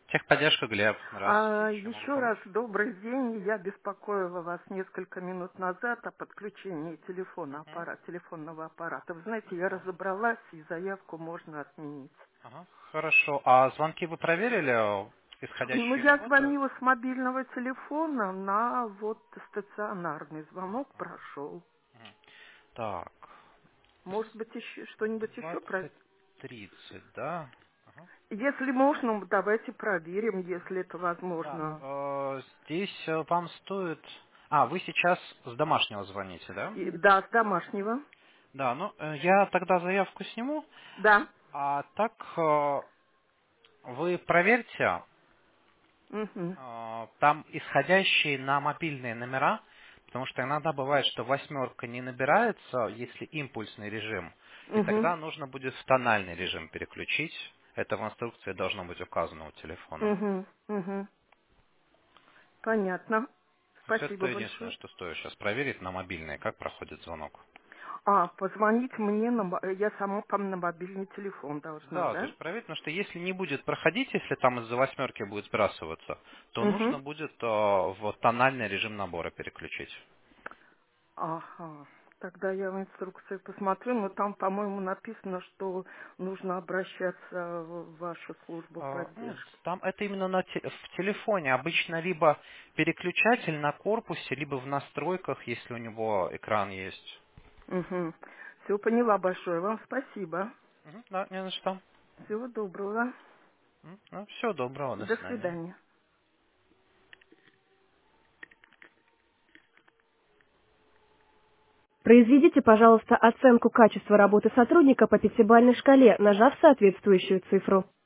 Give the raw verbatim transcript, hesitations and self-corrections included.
Техподдержка, Глеб. А, Здравствуйте. Чем могу еще помочь? раз добрый день. Я беспокоила вас несколько минут назад о подключении телефона, Мгм. аппарат, телефонного аппарата. Вы знаете, я разобралась, и заявку можно отменить. Ага. Хорошо. А звонки вы проверили? э, Ну, Исходящие я работают? звонила с мобильного телефона на вот стационарный звонок Ага. прошел. Мгм. Так. Может быть, еще что-нибудь еще про... двадцать тридцать, да? Ага. Если можно, давайте проверим, если это Да. возможно. Э, Здесь э, вам стоит... А, вы сейчас с домашнего звоните, да? И, да, с домашнего. Да, ну, э, я тогда заявку сниму. Да. А так, э, вы проверьте, Угу. А, там исходящие на мобильные номера, потому что иногда бывает, что восьмерка не набирается, если импульсный режим, и Угу. тогда нужно будет в тональный режим переключить. Это в инструкции должно быть указано у телефона. Угу. Угу. Понятно. То есть Спасибо это единственное, большое. что стоит сейчас проверить на мобильные, как проходит звонок. А, позвонить мне на... мо- Я сама по на мобильный телефон должна, Да, то да? есть проверить, потому что если не будет проходить, если там из-за восьмерки будет сбрасываться, то нужно Угу. будет э, в тональный режим набора переключить. Ага. Тогда я в инструкции посмотрю, но там, по-моему, написано, что нужно обращаться в вашу службу А, Нет, поддержки. там это именно на те- в телефоне. Обычно либо переключатель на корпусе, либо в настройках, если у него экран есть. Угу. Все поняла, большое вам спасибо. Мгм, да, не за что. Всего доброго. М, Ну, всего доброго, до До свидания. свидания. Произведите, пожалуйста, оценку качества работы сотрудника по пятибалльной шкале, нажав соответствующую цифру.